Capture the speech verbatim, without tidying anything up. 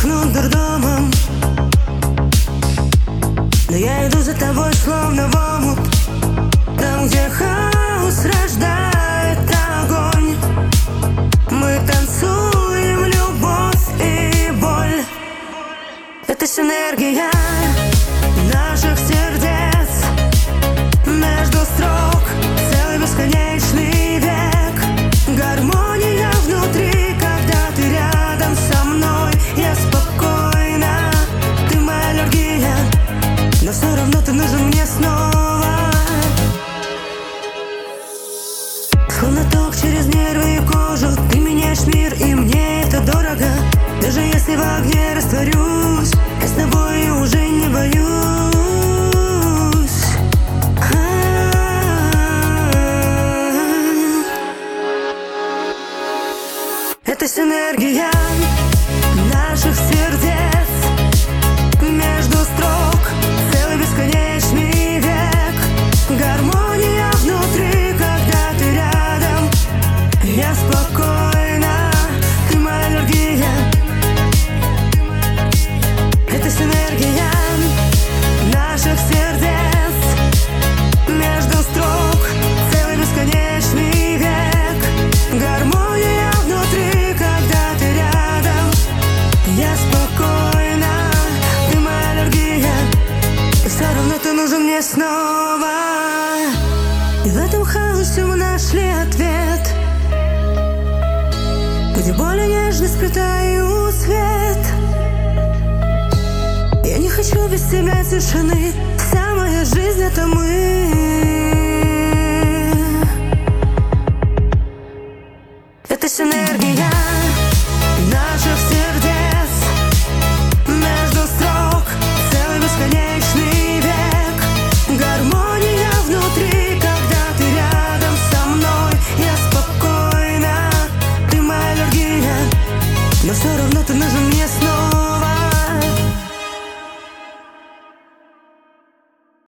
пахнут дурдомом, но я иду за тобой, словно в омут. Там, где хаос рождает огонь, мы танцуем любовь и боль. Это синергия наших сердец, между строк целый бесконечный век. Гармония внутри, когда ты рядом со мной. Я спокойна, ты моя аллергия, но все равно ты нужен мне снова. Словно ток через нервы и кожу, ты меняешь мир, и мне это дорого. Даже если в огне растворюсь, я с тобой уже не боюсь. Это синергия наших сердец, между строк целый бесконечный век. Гармония внутри, когда ты рядом. Я спокойна, ты моя аллергия. Это синергия наших сердец, между строк целый бесконечный век. Гармония внутри, когда ты рядом. Я спокойна, ты моя аллергия, и все равно ты нужен мне снова. И в этом хаосе мы нашли ответ, где боль и нежность сплетают цвет. Я не хочу без тебя тишины, вся моя жизнь — это мы. Это синергия наших сердец, между строк целый бесконечный век. Гармония внутри, когда ты рядом со мной. Я спокойна, ты моя аллергия, но все равно ты нужен мне снова.